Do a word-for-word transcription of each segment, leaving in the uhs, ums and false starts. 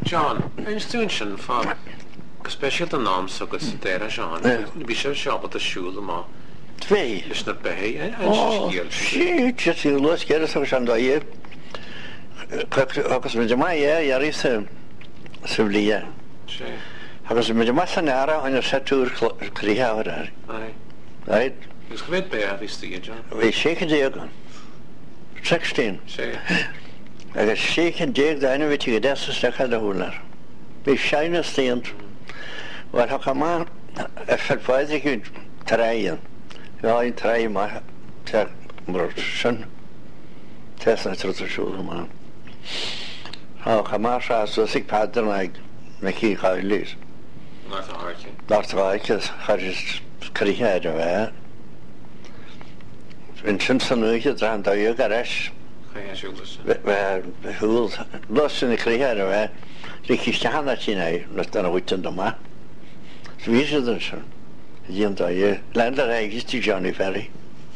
John, ein stún sin fá spesial an nám agus déire John. Bhí sé seabat a siúla má. Twee. Is na bé ein stíl. Sí, sí, los quieres agus an dói. Agus me mai é, yari se sublia. Sí. Agus me mai sanara an setúr krihaar. Ai. Right? Is gewet bé a viste John. We shaken degan. sixteen. Sí. Agus shaken deg da ina viti gedessa stakha da hular. We shine stand. Wat ha kama effaid ik traien. Ja, in traien maar ter morsen. Tessa trotsjoen man. Ha kama sa so sik pader meg me ki khailis. Na ta hartje. Daar traik is garist krihaar wa. Vincent sanuige dran da je garas. Ga je sjúlas. We hoe los in krihaar wa. Rikki stana chinai, not dan witten da ma. Wie is het zo? Je dat je lander is die Johnny Ferry.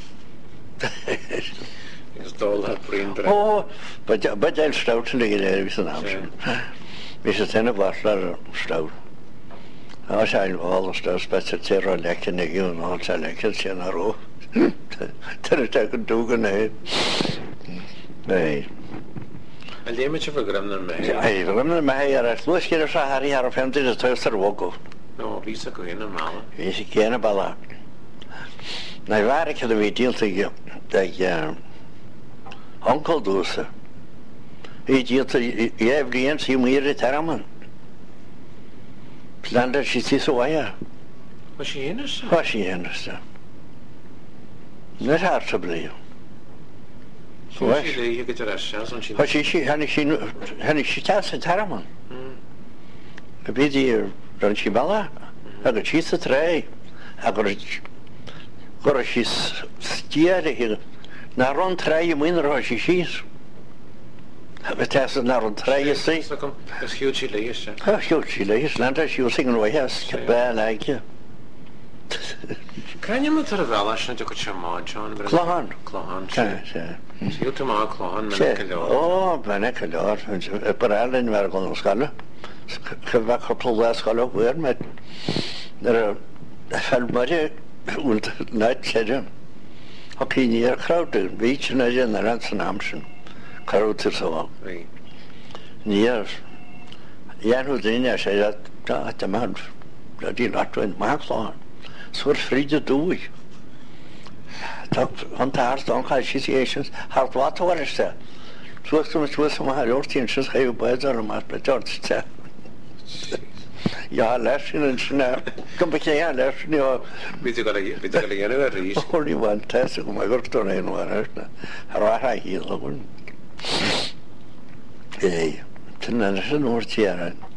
Is dol het vriend. Oh, but but hij stout in de hele is een naam. Is het een wasler stout. Als hij al de stout spetst er lekker ne je nou zal lekker zijn naar ro. Dat is ook doen nee. Nee. En die met je program naar mij. Ja, hij program naar mij. Ja, het was keer zo Harry haar vijftig is thuis er ook. No, wie zou kunnen malen? Wie ze kennen balla. Nou, waar ik de weet deel te dat je onkel doet. Je deel te je hebt die eens je meer het herman. Plander je ziet zo ja. Was je eens? Was je eens? Net hard te blijven. Was je je gaat er zelfs aan zien. Was je han ik zien han ik ziet het herman. Heb je die dan je balla? Aga chisa trai. Aga gorashis stiere hier. Na rond trai min rashishis. Heb tas na rond trai sei. Is huge lees. Ah, huge lees. Landa she was singing away has. Ba like. Kan je me ter wel als je het chama John? Klahan. Klahan. Ja, ja. Je te maar klahan met kelor. Oh, ben kelor. Parallel waar kon ons gaan. Gewak op de les gaan ook weer met er fel maar und net zeggen. Heb je niet groot een beetje naar je naar het naamsen. Groot is zo. Nee. Ja. Ja, hoe doen je zei dat dat de man dat die laat in maakt aan. Soort vrede doe ik. Dat want daar dan ga je situations hard wat hoor is dat. Zoals toen het was maar routine dus ga je bij daar maar bij dat. Ja, lessen en snel. Kom bij je lessen ja. Weet je wel je, weet je wel je nou reis. Holy one test om maar goed te doen maar. Raar hier gewoon. Hey, toen is het nooit hier.